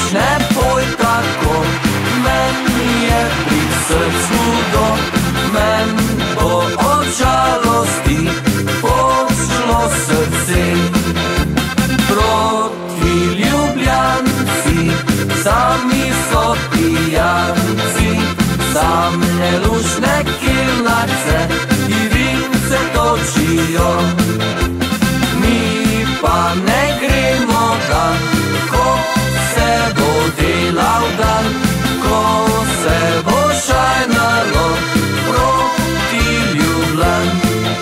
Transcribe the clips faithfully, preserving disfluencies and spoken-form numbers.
ne poj tako, meni je pri srcu do, men bo od žalosti pošlo srce. Proti Ljubljanci, sami so pijanci, samne lušne kilnace i vince točijo. Mi pa ne gremo dan, ko se bo delal dan, ko se bo šajnalo proti Ljubljani.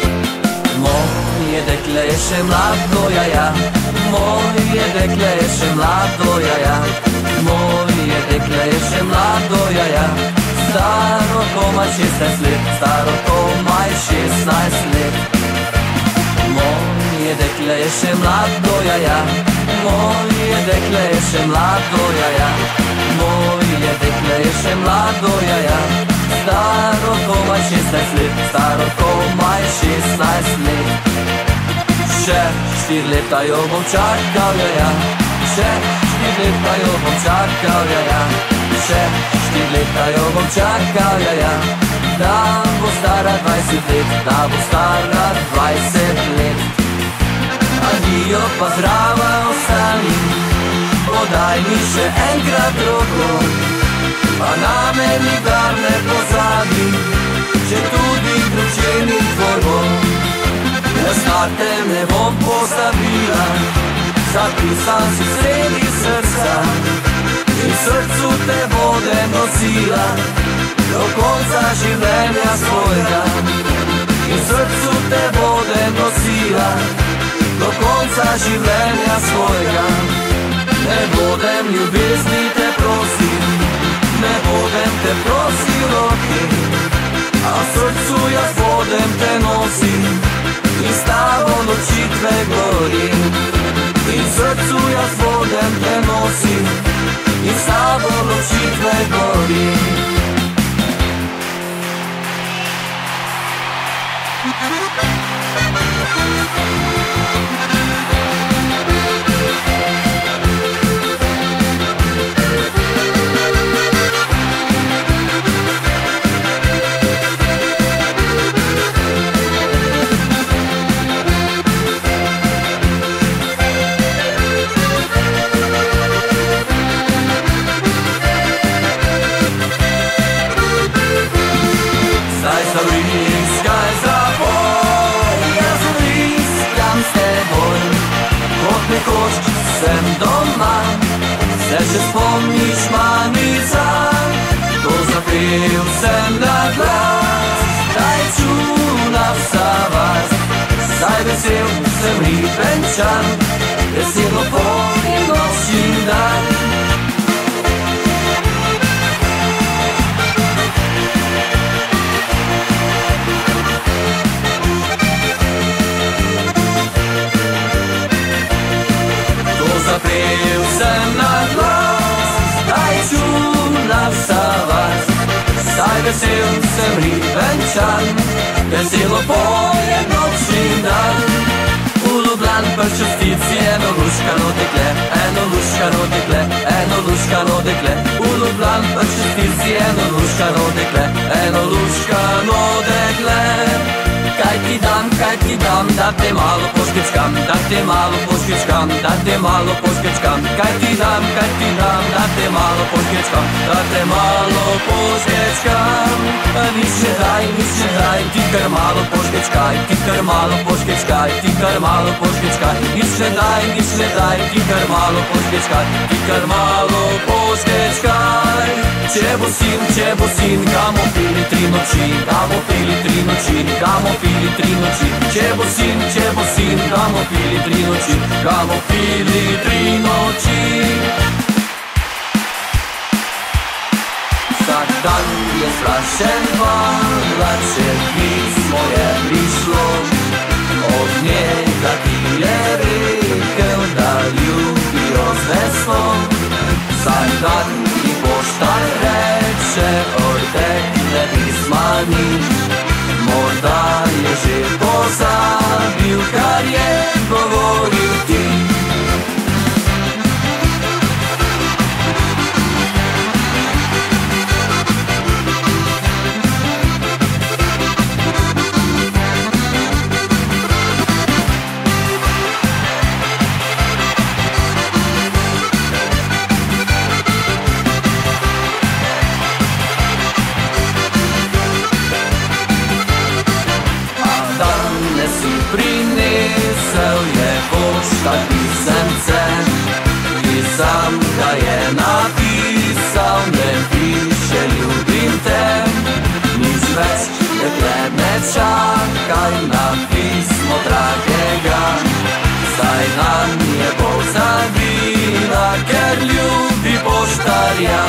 Moje dekle je še mlado, jaja, moje dekle je še mlado, jaja, moje dekle je še mlado, jaja, staro komaj šestnajst let, staro komaj šestnajst let. Moje dekle je še mlado, jaja, moje dekle je še mlado, jaja, moje dekle je še mlado, jaja, staro komaj šestnajst let, staro komaj šestnajst let. Še štir leta jo bom čakal, jaja, še štir leta jo bom čakal, jaja, še štir leta jo bom čakal, jaja, da bo stara dvajset let, da bo stara dvajset let. Adijo pa zdrava ostalim, podaj mi še enkrat roko, pa name nikdar ne pozabi, če tudi družini tvoj bom. Jaz na te ne bom pozabila, zapisan si sredi srca in srcu te bodem nosila do konca življenja svojega. In srcu te bodem nosila do konca življenja svojega. Ne bodem ljubezni te prosil, ne bodem te prosil roki, a v srcu jaz bodem te nosil in s tabo nočitve gorim. In v srcu jaz bodem te nosil in s tabo nočitve gorim. Sem doma, se še spomniš manica, to zapel sem na glas, daj čuna vsa vas, saj vesel sem Ribenčan, veselo pojem noč in dan. Zapel sem na glas, daj čuna vsa vas, saj vesel sem Ribenčan, veselo pojem noč in dan. V Ljubljani pa častic je eno luškano dekle, eno luškano dekle, eno luškano dekle. V Ljubljani pa častic je eno luškano dekle, eno luškano dekle. Kaj ti dam, kaj ti dam, da te malo poškečkam, da te malo poškečkam, da te malo poškečkam. Kaj ti dam, kaj ti dam, da te malo poškečkam, da te malo poškečkam. Nič ne daj, nič ne daj, ti kar malo poškečkaj, ti kar malo poškečkaj, ti kar malo poškečkaj. Nič ne daj, nič ne daj, ti kar malo poškečkaj, ti kar malo poškečkaj. Če bo sin, če bo sin, kamo pili tri noči, kamo pili tri noči, kamo pili tri noči. Če bo sin, če bo sin, kamo pili tri noči, kamo pili tri noči. Vsak dan je strašen val, če pismo je prišlo od njega, ki je rekel, da ljubijo z veslom. Vsak dan ti poštar reče, odtekne pisma nič, morda je že pozabil, kar je govoril ti. Maria.